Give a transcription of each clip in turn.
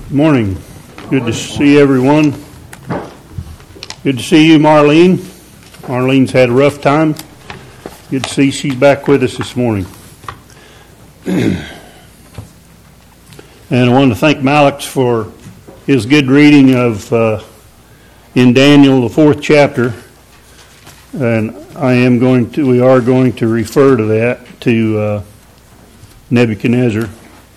Morning. Good to see everyone. Good to see you, Marlene. Marlene's had a rough time. Good to see she's back with us this morning. And I want to thank Malix for his good reading of in Daniel, the 4th chapter. And we are going to refer to that, to Nebuchadnezzar.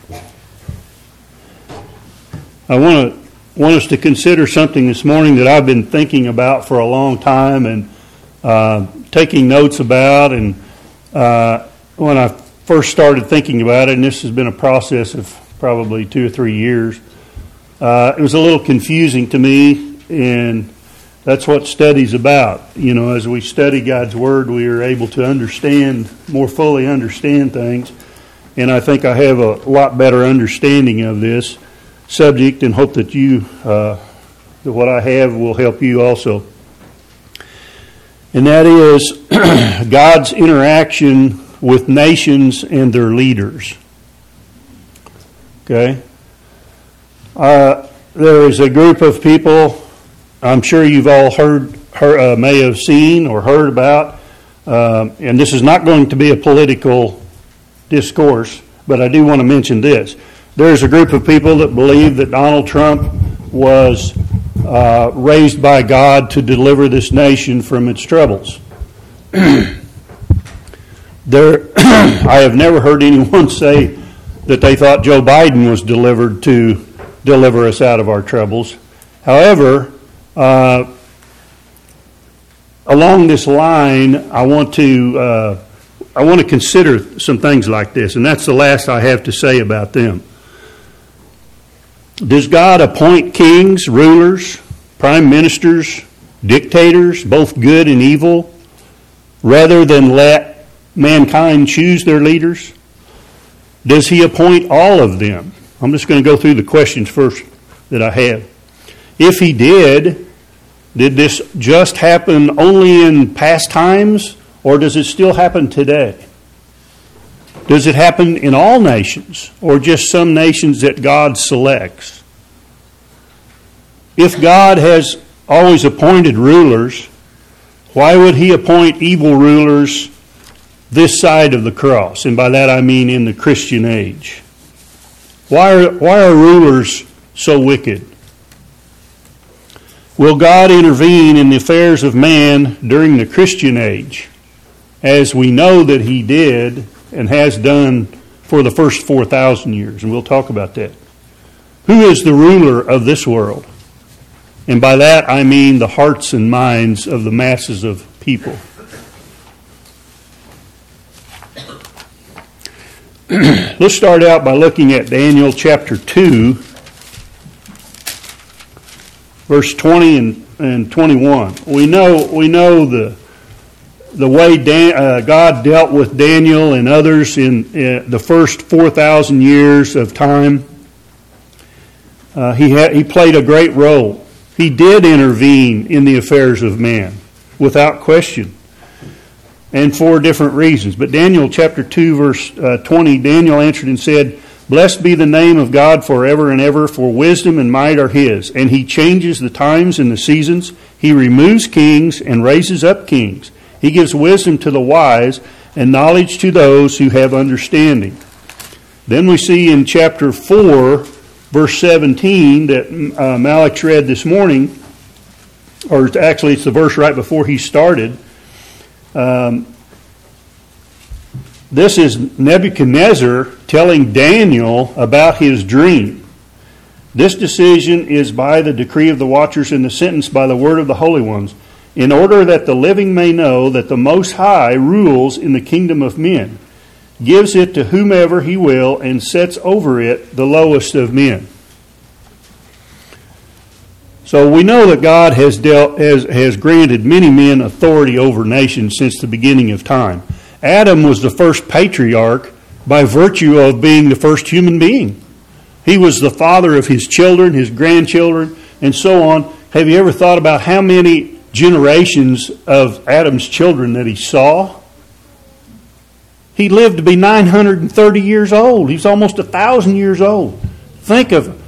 I want us to consider something this morning that I've been thinking about for a long time and taking notes about. And when I first started thinking about it, and this has been a process of probably 2 or 3 years, it was a little confusing to me, and that's what study's about. You know, as we study God's Word, we are able to more fully understand things. And I think I have a lot better understanding of this subject, and hope that that what I have will help you also. And that is God's interaction with nations and their leaders. Okay? There is a group of people I'm sure you've all may have seen or heard about, and this is not going to be a political discourse, but I do want to mention this. There's a group of people that believe that Donald Trump was raised by God to deliver this nation from its troubles. I have never heard anyone say that they thought Joe Biden was delivered to deliver us out of our troubles. However, along this line, I want to consider some things like this, and that's the last I have to say about them. Does God appoint kings, rulers, prime ministers, dictators, both good and evil, rather than let mankind choose their leaders? Does he appoint all of them? I'm just going to go through the questions first that I have. If he did this just happen only in past times, or does it still happen today? Does it happen in all nations, or just some nations that God selects? If God has always appointed rulers, why would he appoint evil rulers this side of the cross? And by that I mean in the Christian age. Why are rulers so wicked? Will God intervene in the affairs of man during the Christian age, as we know that he did and has done for the first 4,000 years? And we'll talk about that. Who is the ruler of this world? And by that I mean the hearts and minds of the masses of people. Let's start out by looking at Daniel chapter 2, verse 20 and 21. We know the way God dealt with Daniel and others in the first 4,000 years of time. He played a great role. He did intervene in the affairs of man, without question, and for different reasons. But Daniel chapter 2, verse 20, Daniel answered and said, "Blessed be the name of God forever and ever, for wisdom and might are his. And he changes the times and the seasons. He removes kings and raises up kings. He gives wisdom to the wise and knowledge to those who have understanding." Then we see in chapter 4, verse 17, that Malix read this morning, or actually it's the verse right before he started. This is Nebuchadnezzar telling Daniel about his dream. "This decision is by the decree of the watchers and the sentence by the word of the holy ones, in order that the living may know that the Most High rules in the kingdom of men, gives it to whomever he will, and sets over it the lowest of men." So we know that God has granted many men authority over nations since the beginning of time. Adam was the first patriarch by virtue of being the first human being. He was the father of his children, his grandchildren, and so on. Have you ever thought about how many generations of Adam's children that he saw? He lived to be 930 years old. He's almost 1,000 years old. Think of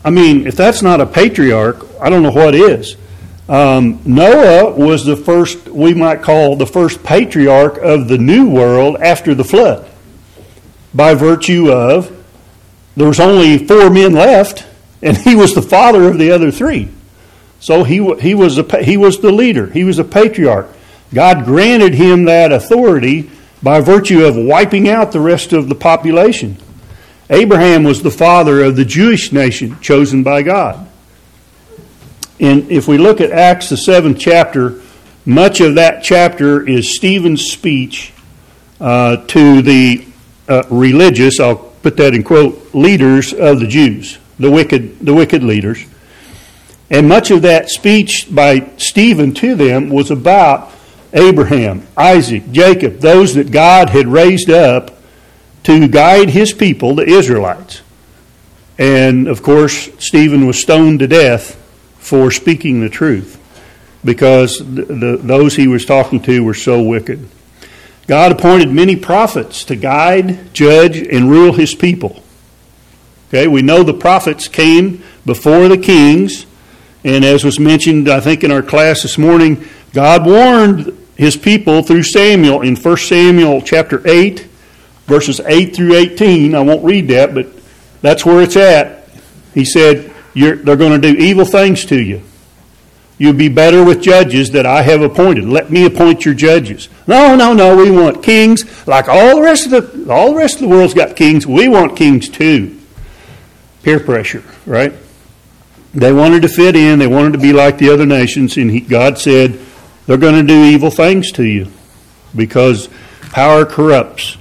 I mean, if that's not a patriarch, I don't know what is. Noah was the first, we might call the first patriarch of the new world after the flood, by virtue of there was only 4 men left, and he was the father of the other 3. So he was the leader. He was a patriarch. God granted him that authority by virtue of wiping out the rest of the population. Abraham was the father of the Jewish nation chosen by God. And if we look at Acts, the 7th chapter, much of that chapter is Stephen's speech to the religious, I'll put that in quote, leaders of the Jews, the wicked leaders. And much of that speech by Stephen to them was about Abraham, Isaac, Jacob, those that God had raised up to guide his people, the Israelites. And of course, Stephen was stoned to death for speaking the truth, because those he was talking to were so wicked. God appointed many prophets to guide, judge, and rule his people. Okay, we know the prophets came before the kings, and as was mentioned, I think in our class this morning, God warned his people through Samuel in 1 Samuel chapter 8, verses 8 through 18. I won't read that, but that's where it's at. He said, they're going to do evil things to you. You'll be better with judges that I have appointed. Let me appoint your judges. No, we want kings. Like all the rest of the world's got kings. We want kings too. Peer pressure, right? They wanted to fit in. They wanted to be like the other nations. And God said, they're going to do evil things to you because power corrupts.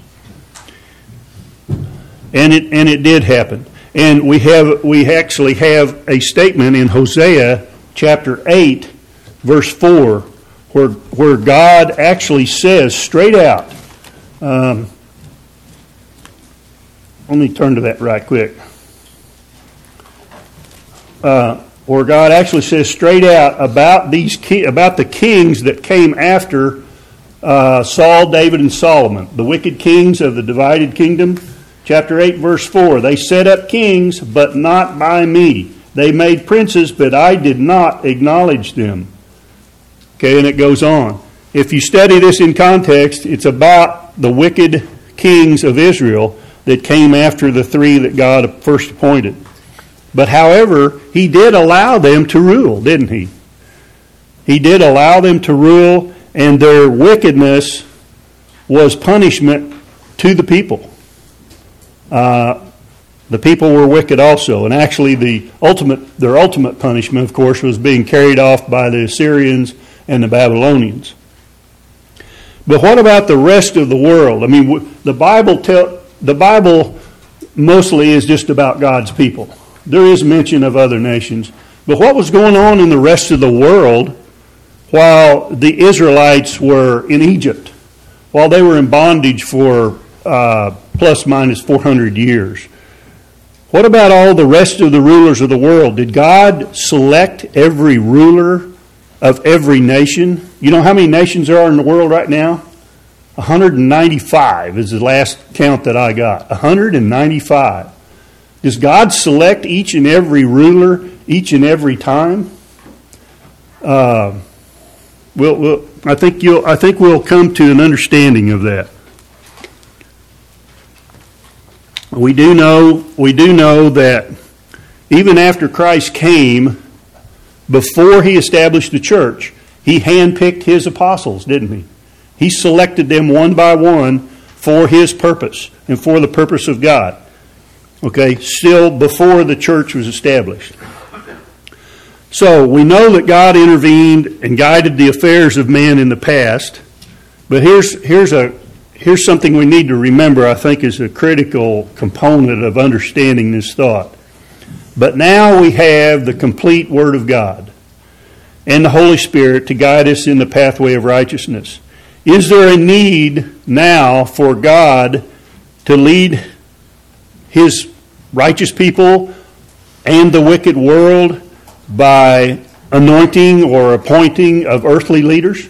And it did happen. And we actually have a statement in Hosea chapter 8, verse 4, where God actually says straight out, let me turn to that right quick. Where God actually says straight out about the kings that came after Saul, David, and Solomon, the wicked kings of the divided kingdom. Chapter 8, verse 4, they set up kings, but not by me. They made princes, but I did not acknowledge them. Okay, and it goes on. If you study this in context, it's about the wicked kings of Israel that came after the 3 that God first appointed. But however, he did allow them to rule, didn't he? He did allow them to rule, and their wickedness was punishment to the people. The people were wicked also, and actually their ultimate punishment, of course, was being carried off by the Assyrians and the Babylonians. But what about the rest of the world? I mean, the Bible mostly is just about God's people. There is mention of other nations, but what was going on in the rest of the world while the Israelites were in Egypt, while they were in bondage for plus minus 400 years? What about all the rest of the rulers of the world? Did God select every ruler of every nation? You know how many nations there are in the world right now? 195 is the last count that I got. 195. Does God select each and every ruler each and every time? I think we'll come to an understanding of that. We do know that even after Christ came, before he established the church, he handpicked his apostles, didn't he? He selected them one by one for his purpose and for the purpose of God. Okay, still before the church was established. So we know that God intervened and guided the affairs of man in the past, but here's something we need to remember, I think, is a critical component of understanding this thought. But now we have the complete Word of God and the Holy Spirit to guide us in the pathway of righteousness. Is there a need now for God to lead his righteous people and the wicked world by anointing or appointing of earthly leaders?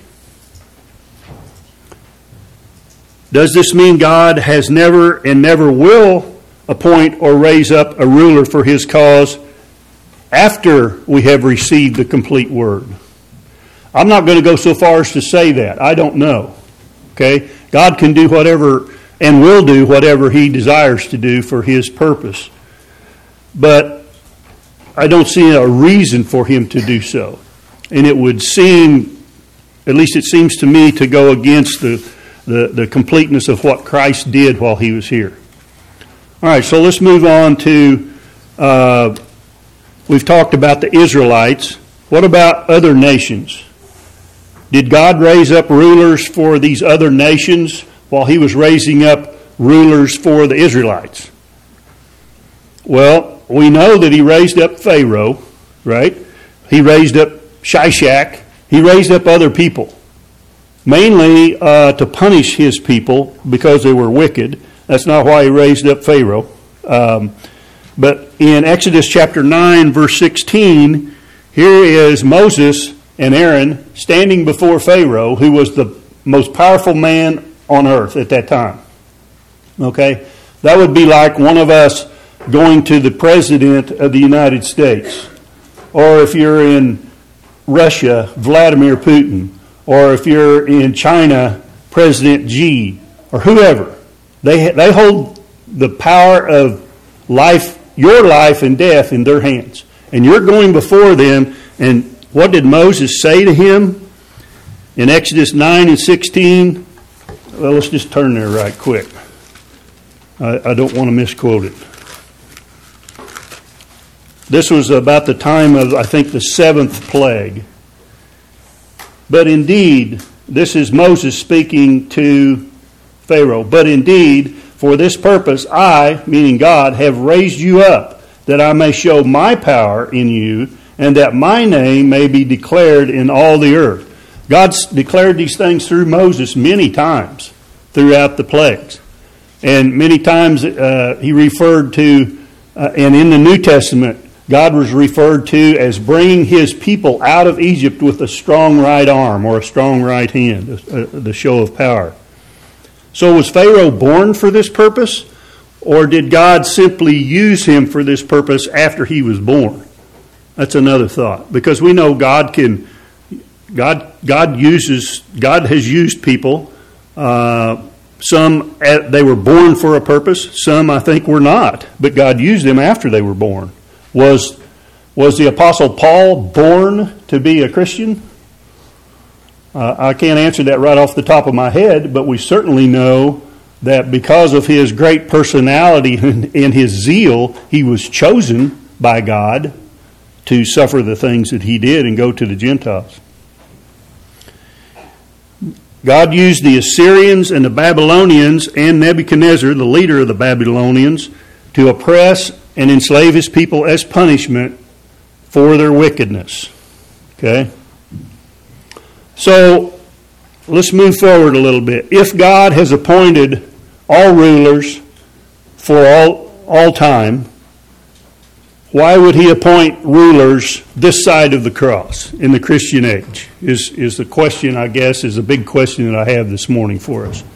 Does this mean God has never and never will appoint or raise up a ruler for his cause after we have received the complete Word. I'm not going to go so far as to say that. I don't know. Okay? God can do whatever and will do whatever He desires to do for His purpose. But I don't see a reason for Him to do so. And it would seem, at least it seems to me, to go against the completeness of what Christ did while He was here. All right, so let's move on to, we've talked about the Israelites. What about other nations? Did God raise up rulers for these other nations while He was raising up rulers for the Israelites? Well, we know that He raised up Pharaoh, right? He raised up Shishak. He raised up other people, mainly to punish His people because they were wicked. That's not why He raised up Pharaoh. But in Exodus chapter 9, verse 16, here is Moses and Aaron standing before Pharaoh, who was the most powerful man on earth at that time. Okay? That would be like one of us going to the President of the United States. Or if you're in Russia, Vladimir Putin. Or if you're in China, President Xi. Or whoever. They hold the power of life, your life and death in their hands. And you're going before them, and what did Moses say to him? In Exodus 9 and 16, well, let's just turn there right quick. I don't want to misquote it. This was about the time of, I think, the 7th plague. But indeed, this is Moses speaking to Pharaoh. But indeed, for this purpose, I, meaning God, have raised you up, that I may show my power in you, and that my name may be declared in all the earth. God's declared these things through Moses many times throughout the plagues. And many times He referred to, and in the New Testament, God was referred to as bringing His people out of Egypt with a strong right arm or a strong right hand, the show of power. So was Pharaoh born for this purpose, or did God simply use him for this purpose after he was born? That's another thought, because we know God has used people. Some they were born for a purpose. Some I think were not, but God used them after they were born. Was the Apostle Paul born to be a Christian? I can't answer that right off the top of my head, but we certainly know that because of his great personality and his zeal, he was chosen by God to suffer the things that he did and go to the Gentiles. God used the Assyrians and the Babylonians and Nebuchadnezzar, the leader of the Babylonians, to oppress and enslave His people as punishment for their wickedness. Okay? So, let's move forward a little bit. If God has appointed all rulers for all time, why would He appoint rulers this side of the cross in the Christian age? Is the question, I guess, is a big question that I have this morning for us.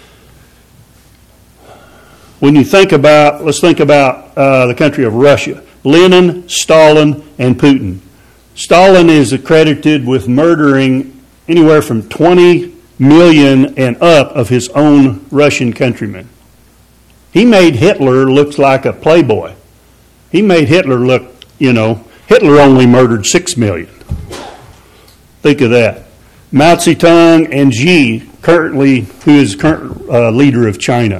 When you think about, let's think about the country of Russia. Lenin, Stalin, and Putin. Stalin is accredited with murdering anywhere from 20 million and up of his own Russian countrymen. He made Hitler look like a playboy. He made Hitler look, Hitler only murdered 6 million. Think of that. Mao Zedong and Xi, who is current leader of China.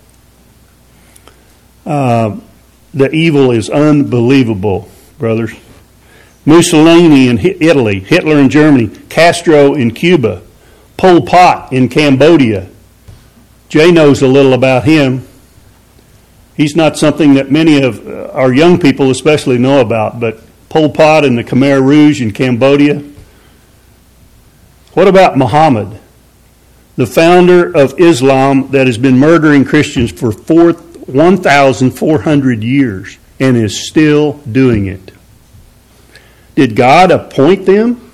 The evil is unbelievable, brothers. Mussolini in Italy, Hitler in Germany, Castro in Cuba, Pol Pot in Cambodia. Jay knows a little about him. He's not something that many of our young people especially know about, but Pol Pot and the Khmer Rouge in Cambodia. What about Muhammad, the founder of Islam that has been murdering Christians for 1,400 years and is still doing it? Did God appoint them?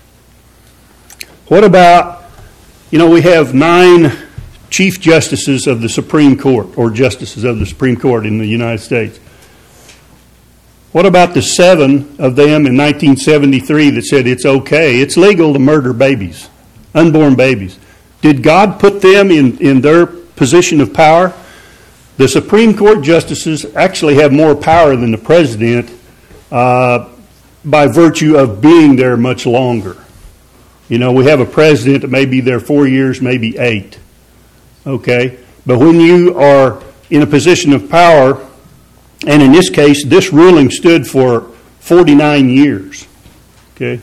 What about, we have 9 Chief Justices of the Supreme Court, or Justices of the Supreme Court in the United States. What about the 7 of them in 1973 that said it's okay, it's legal to murder babies, unborn babies? Did God put them in their position of power? The Supreme Court justices actually have more power than the president by virtue of being there much longer. You know, we have a president that may be there 4 years, maybe 8. Okay? But when you are in a position of power, and in this case, this ruling stood for 49 years. Okay?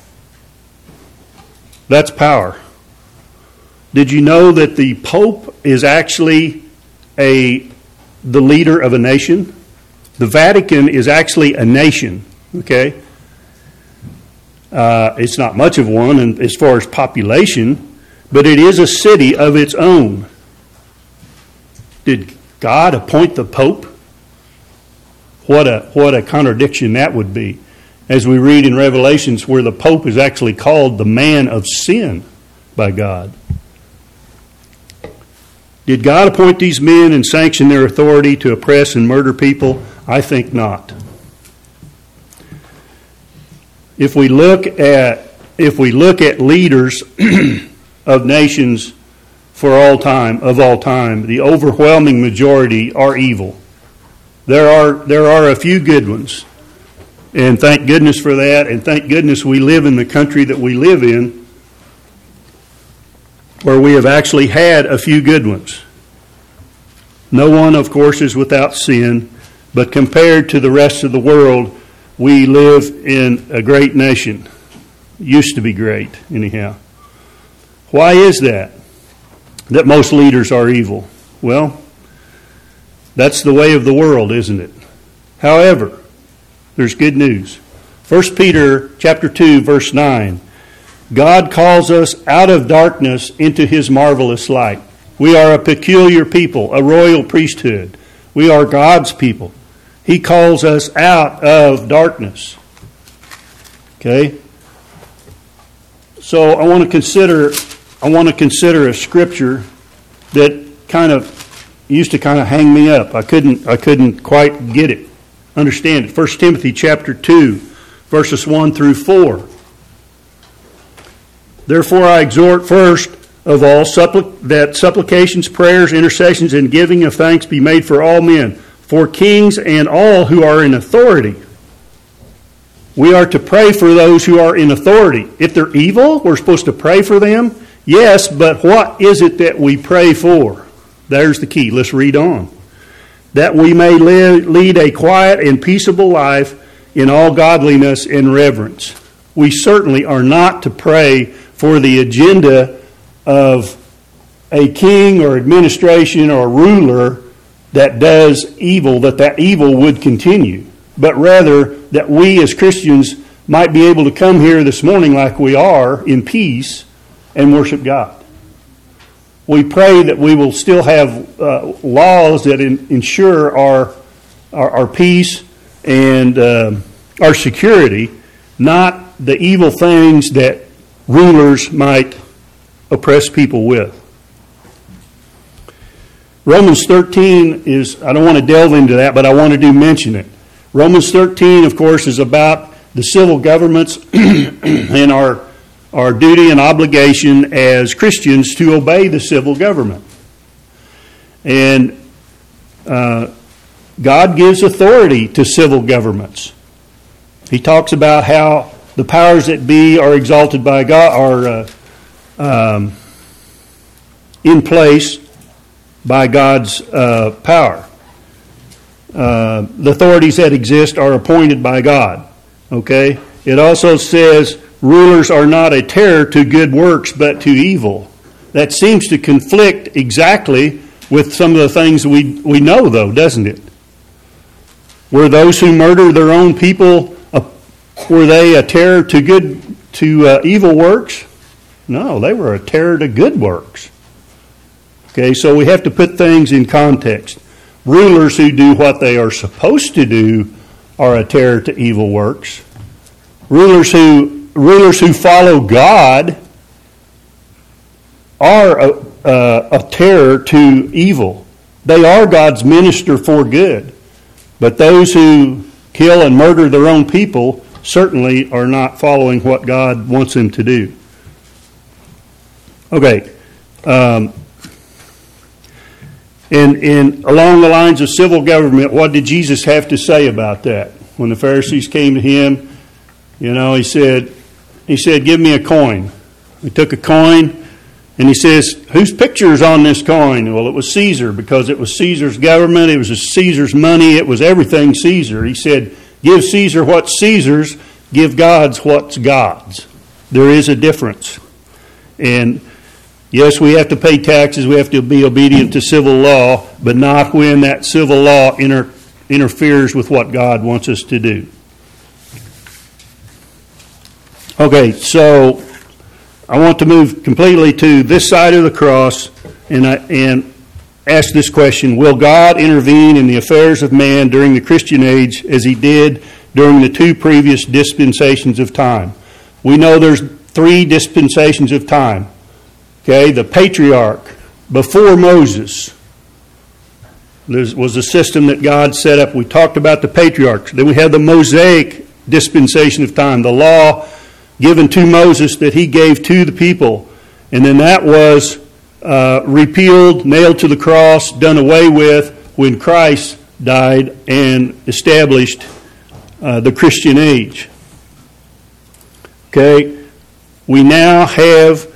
That's power. Did you know that the Pope is actually the leader of a nation? The Vatican is actually a nation. Okay? It's not much of one as far as population, but it is a city of its own. Did God appoint the Pope? What a contradiction that would be. As we read in Revelations, where the Pope is actually called the man of sin by God. Did God appoint these men and sanction their authority to oppress and murder people? I think not. If we look at leaders of nations of all time, the overwhelming majority are evil. There are a few good ones, and thank goodness for that. And thank goodness we live in the country that we live in, where we have actually had a few good ones. No one, of course, is without sin, but compared to the rest of the world, we live in a great nation. Used to be great, anyhow. Why is that most leaders are evil? Well, that's the way of the world, isn't it? However, there's good news. 1 Peter chapter 2, verse 9. God calls us out of darkness into his marvelous light. We are a peculiar people, a royal priesthood. We are God's people. He calls us out of darkness. Okay? So I want to consider a scripture that used to hang me up. I couldn't quite get it. Understand it. 1 Timothy chapter 2, verses 1 through 4. Therefore I exhort first of all that supplications, prayers, intercessions, and giving of thanks be made for all men, for kings and all who are in authority. We are to pray for those who are in authority. If they're evil, we're supposed to pray for them. Yes, but what is it that we pray for? There's the key. Let's read on. That we may lead a quiet and peaceable life in all godliness and reverence. We certainly are not to pray for the agenda of a king or administration or ruler that does evil, that evil would continue, but rather that we as Christians might be able to come here this morning like we are in peace and worship God. We pray that we will still have laws that ensure our peace and our security, not the evil things that rulers might oppress people with. Romans 13 is, I don't want to delve into that, but I want to mention it. Romans 13, of course, is about the civil governments and our duty and obligation as Christians to obey the civil government. And God gives authority to civil governments. He talks about how the powers that be are exalted by God, are in place by God's power. The authorities that exist are appointed by God. Okay? It also says rulers are not a terror to good works, but to evil. That seems to conflict exactly with some of the things we know, though, doesn't it? Were those who murder their own people, were they a terror to evil works? No, they were a terror to good works. Okay, so we have to put things in context. Rulers who do what they are supposed to do are a terror to evil works. Rulers who follow God are a terror to evil. They are God's minister for good. But those who kill and murder their own people certainly are not following what God wants them to do. Okay. And along the lines of civil government, what did Jesus have to say about that? When the Pharisees came to him, he said, give me a coin. He took a coin, and he says, whose picture is on this coin? Well, it was Caesar, because it was Caesar's government, it was Caesar's money, it was everything Caesar. He said, give Caesar what's Caesar's, give God's what's God's. There is a difference. And yes, we have to pay taxes, we have to be obedient to civil law, but not when that civil law interferes with what God wants us to do. Okay, so I want to move completely to this side of the cross and ask this question: will God intervene in the affairs of man during the Christian age as he did during the two previous dispensations of time? We know there's 3 dispensations of time. Okay, the patriarch before Moses. There was a system that God set up. We talked about the patriarchs. Then we have the Mosaic dispensation of time, the law given to Moses that he gave to the people. And then that was repealed, nailed to the cross, done away with when Christ died and established the Christian age. Okay, we now have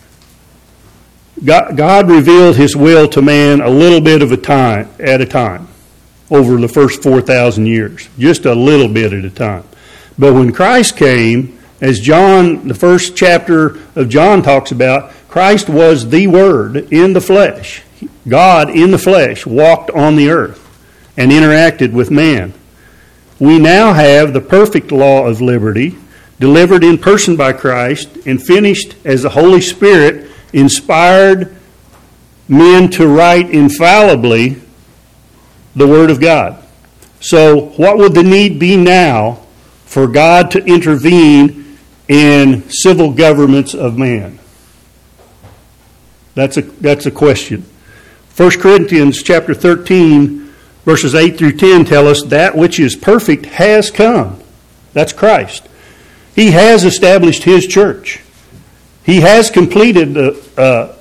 God revealed his will to man a little bit of a time at a time over the first 4,000 years, just a little bit at a time. But when Christ came, as John, the first chapter of John talks about, Christ was the Word in the flesh. God in the flesh walked on the earth and interacted with man. We now have the perfect law of liberty, delivered in person by Christ and finished as the Holy Spirit inspired men to write infallibly the Word of God. So what would the need be now for God to intervene in civil governments of man? That's a question. 1 Corinthians chapter 13, verses 8 through 10 tell us that which is perfect has come. That's Christ. He has established his church. He has completed the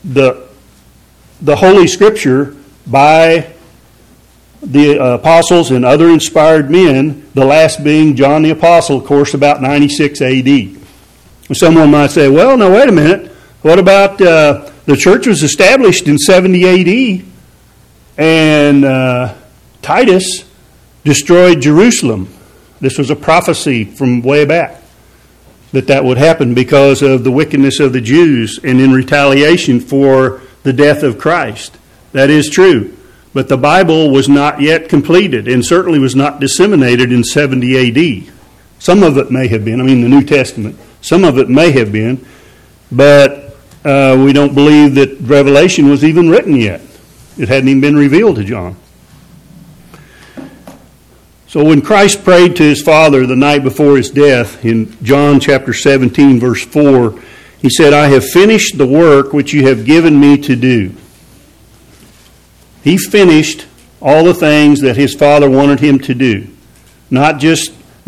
Holy Scripture by the apostles and other inspired men, the last being John the Apostle, of course, about 96 A.D. Someone might say, well, no, wait a minute. What about the church was established in 70 A.D. and Titus destroyed Jerusalem? This was a prophecy from way back that would happen because of the wickedness of the Jews and in retaliation for the death of Christ. That is true. But the Bible was not yet completed and certainly was not disseminated in 70 A.D. Some of it may have been, the New Testament. Some of it may have been, but we don't believe that Revelation was even written yet. It hadn't even been revealed to John. So when Christ prayed to his Father the night before his death, in John chapter 17, verse 4, he said, I have finished the work which you have given me to do. He finished all the things that his Father wanted him to do. Not just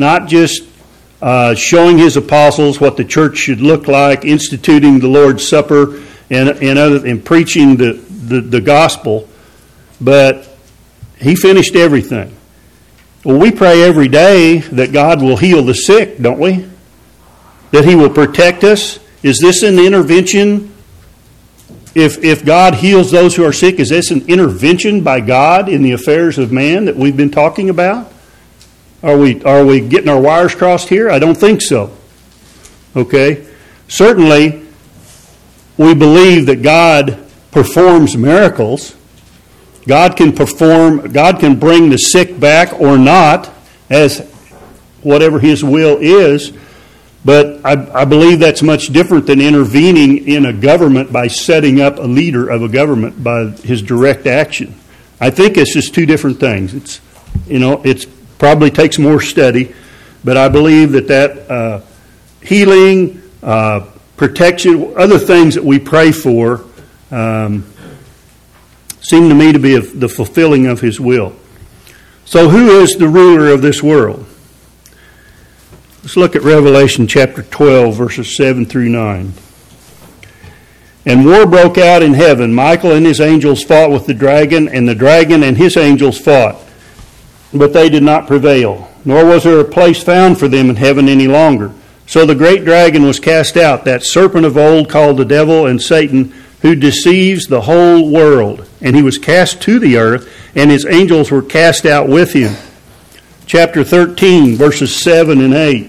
showing his apostles what the church should look like, instituting the Lord's Supper, and preaching the gospel, but he finished everything. Well, we pray every day that God will heal the sick, don't we? That he will protect us. Is this an intervention? If God heals those who are sick, is this an intervention by God in the affairs of man that we've been talking about? Are we getting our wires crossed here? I don't think so. Okay? Certainly, we believe that God performs miracles. God can bring the sick back or not, as whatever his will is. But I believe that's much different than intervening in a government by setting up a leader of a government by his direct action. I think it's just two different things. It probably takes more study, but I believe that healing, protection, other things that we pray for seem to me to be the fulfilling of his will. So who is the ruler of this world? Let's look at Revelation chapter 12, verses 7 through 9. And war broke out in heaven. Michael and his angels fought with the dragon and his angels fought. But they did not prevail, nor was there a place found for them in heaven any longer. So the great dragon was cast out, that serpent of old called the devil and Satan, who deceives the whole world. And he was cast to the earth, and his angels were cast out with him. Chapter 13, verses 7 and 8.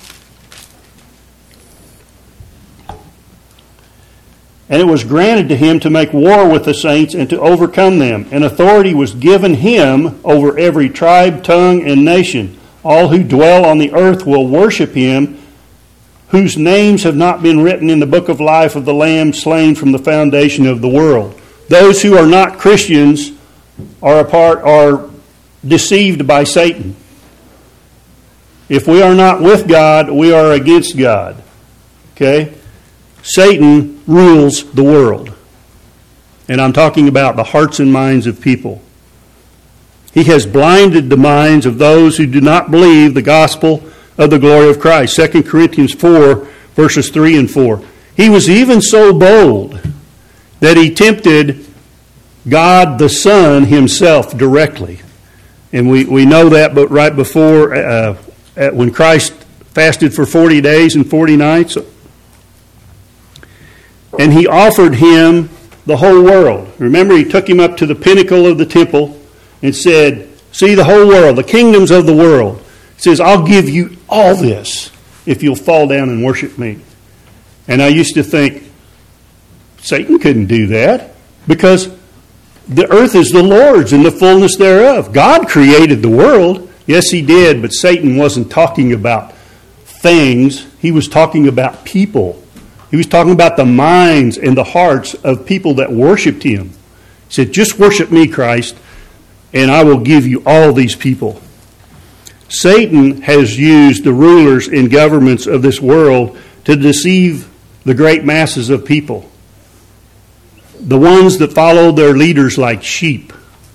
And it was granted to him to make war with the saints and to overcome them. And authority was given him over every tribe, tongue, and nation. All who dwell on the earth will worship him, whose names have not been written in the book of life of the Lamb slain from the foundation of the world. Those who are not Christians are deceived by Satan. If we are not with God, we are against God. Okay? Satan rules the world. And I'm talking about the hearts and minds of people. He has blinded the minds of those who do not believe the gospel of the glory of Christ. 2 Corinthians 4, verses 3 and 4. He was even so bold that he tempted God the Son himself directly. And we know that, but right before, when Christ fasted for 40 days and 40 nights, and he offered him the whole world. Remember, he took him up to the pinnacle of the temple and said, see the whole world, the kingdoms of the world. He says, I'll give you all this if you'll fall down and worship me. And I used to think, Satan couldn't do that because the earth is the Lord's and the fullness thereof. God created the world. Yes, he did, but Satan wasn't talking about things. He was talking about people. He was talking about the minds and the hearts of people that worshiped him. He said, just worship me, Christ, and I will give you all these people. Satan has used the rulers and governments of this world to deceive the great masses of people. The ones that follow their leaders like sheep.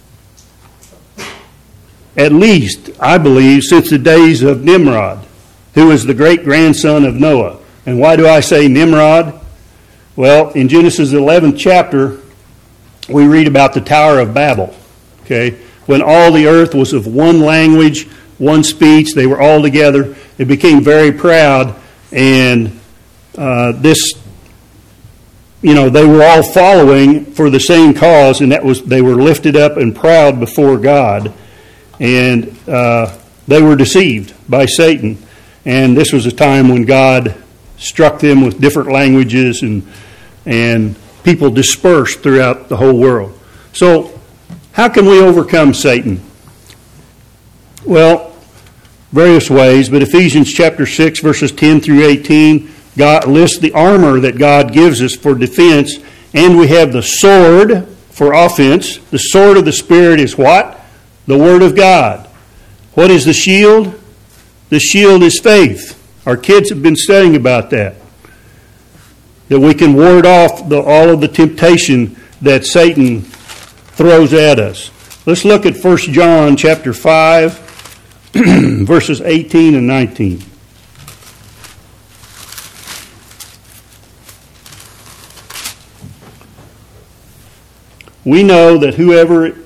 At least, I believe, since the days of Nimrod, who was the great-grandson of Noah. And why do I say Nimrod? Well, in Genesis 11th chapter, we read about the Tower of Babel. Okay, when all the earth was of one language, one speech, they were all together. It became very proud, and they were all following for the same cause, and that was they were lifted up and proud before God, and they were deceived by Satan. And this was a time when God struck them with different languages, and people dispersed throughout the whole world. So, how can we overcome Satan? Well, various ways, but Ephesians chapter 6, verses 10 through 18, God lists the armor that God gives us for defense, and we have the sword for offense. The sword of the Spirit is what? The Word of God. What is the shield? The shield is faith. Our kids have been studying about that. That we can ward off all of the temptation that Satan throws at us. Let's look at 1 John chapter 5, verses 18 and 19. We know that whoever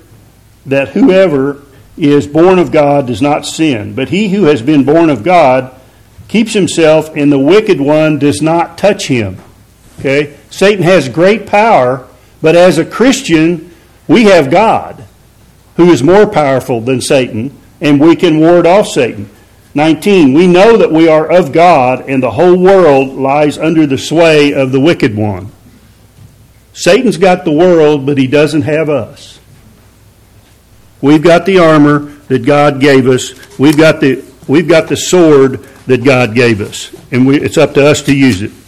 is born of God does not sin, but he who has been born of God keeps himself, and the wicked one does not touch him. Okay? Satan has great power, but as a Christian, we have God, who is more powerful than Satan, and we can ward off Satan. 19, we know that we are of God, and the whole world lies under the sway of the wicked one. Satan's got the world, but he doesn't have us. We've got the armor that God gave us. We've got the sword that God gave us, and it's up to us to use it.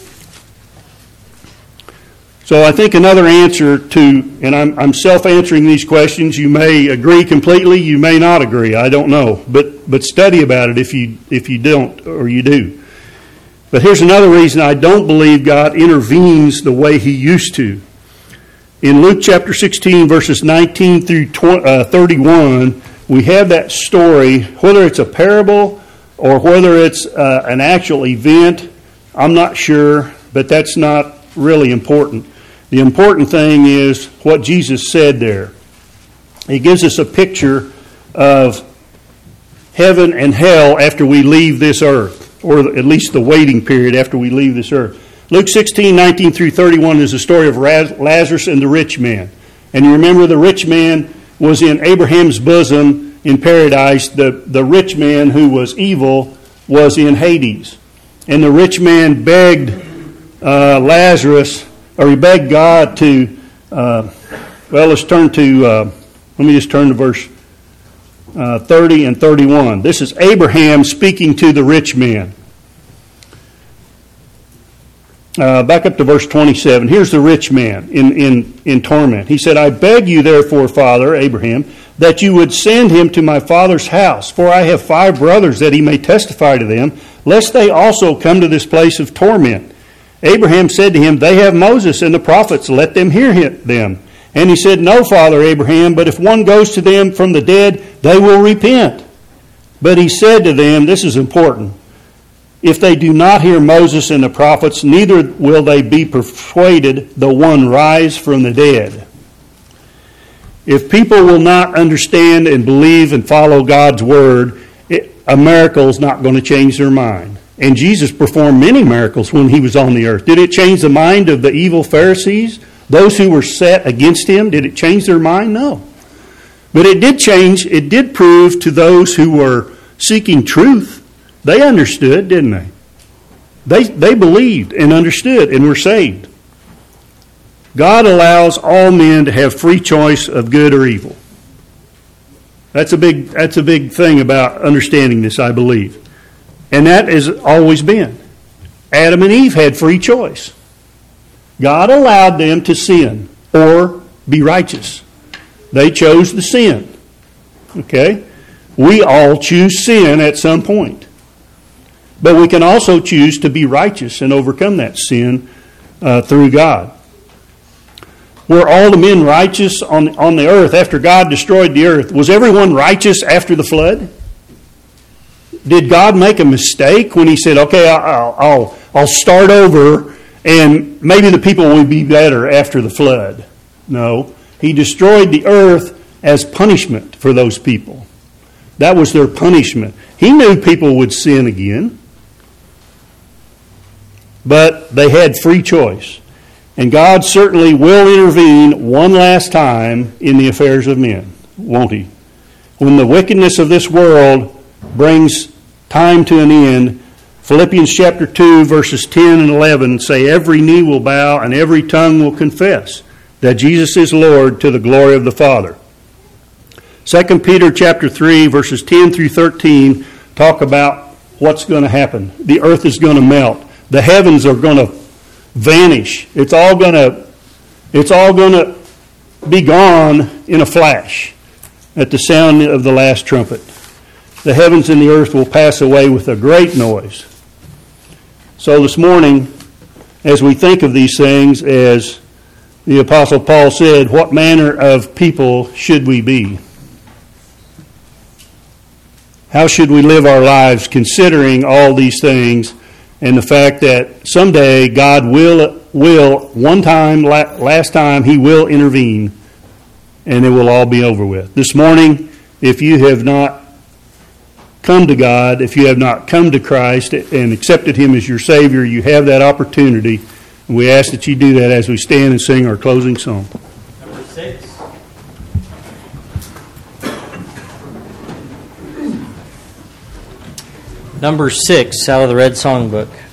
So I think another answer to, and I'm self-answering these questions. You may agree completely, you may not agree. I don't know, but study about it if you don't or you do. But here's another reason I don't believe God intervenes the way He used to. In Luke chapter 16, verses 19 through 31, we have that story, whether it's a parable or whether it's an actual event, I'm not sure, but that's not really important. The important thing is what Jesus said there. He gives us a picture of heaven and hell after we leave this earth, or at least the waiting period after we leave this earth. Luke 16:19 through 31 is the story of Lazarus and the rich man. And you remember the rich man was in Abraham's bosom in paradise. The rich man who was evil was in Hades. And the rich man begged Lazarus, or he begged God to, let's turn to, let me just turn to verse 30 and 31. This is Abraham speaking to the rich man. Back up to verse 27. Here's the rich man in torment. He said, I beg you therefore, Father, Abraham, that you would send him to my father's house, for I have 5 brothers, that he may testify to them, lest they also come to this place of torment. Abraham said to him, they have Moses and the prophets, let them hear them. And he said, no, Father Abraham, but if one goes to them from the dead, they will repent. But he said to them, this is important, if they do not hear Moses and the prophets, neither will they be persuaded though one rise from the dead. If people will not understand and believe and follow God's word, a miracle is not going to change their mind. And Jesus performed many miracles when he was on the earth. Did it change the mind of the evil Pharisees? Those who were set against him, did it change their mind? No. But it did prove to those who were seeking truth. They understood, didn't they? They believed and understood and were saved. God allows all men to have free choice of good or evil. That's a big thing about understanding this, I believe. And that has always been. Adam and Eve had free choice. God allowed them to sin or be righteous. They chose the sin. Okay? We all choose sin at some point. But we can also choose to be righteous and overcome that sin through God. Were all the men righteous on the earth after God destroyed the earth? Was everyone righteous after the flood? Did God make a mistake when he said, okay, I'll start over and maybe the people will be better after the flood? No. He destroyed the earth as punishment for those people. That was their punishment. He knew people would sin again. But they had free choice. And God certainly will intervene one last time in the affairs of men, won't he? When the wickedness of this world brings time to an end, Philippians chapter 2, verses 10 and 11 say, every knee will bow and every tongue will confess that Jesus is Lord, to the glory of the Father. 2 Peter chapter 3, verses 10 through 13 talk about what's going to happen. The earth is going to melt. The heavens are going to vanish. It's all going to be gone in a flash at the sound of the last trumpet. The heavens and the earth will pass away with a great noise. So this morning, as we think of these things, as the Apostle Paul said, what manner of people should we be? How should we live our lives considering all these things and the fact that someday God will one time, last time, he will intervene and it will all be over with. This morning, if you have not come to God, if you have not come to Christ and accepted him as your Savior, you have that opportunity. And we ask that you do that as we stand and sing our closing song. Number 6. Number 6 out of the Red Songbook.